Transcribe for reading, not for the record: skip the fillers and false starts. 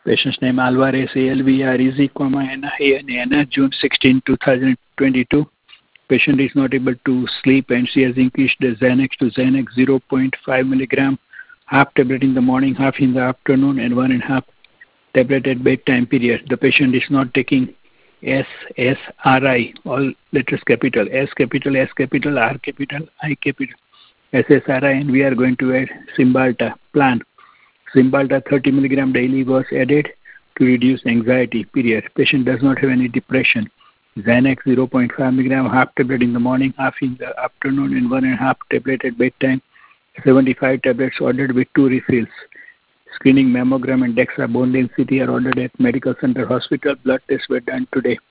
Patient's name Alvarez, ALVREZ, NA, June 16, 2022. Patient is not able to sleep and she has increased the Xanax to Xanax 0.5 milligram, half tablet in the morning, half in the afternoon, and 1.5 tablet at bedtime period. The patient is not taking SSRI, all letters capital, S capital, S capital, R capital, I capital, SSRI, and we are going to add Cymbalta plan. Cymbalta 30 milligram daily was added to reduce anxiety, period. Patient does not have any depression. Xanax 0.5 milligram, half tablet in the morning, half in the afternoon, and 1.5 tablet at bedtime. 75 tablets ordered with 2 refills. Screening mammogram and DEXA bone density are ordered at Medical Center Hospital. Blood tests were done today.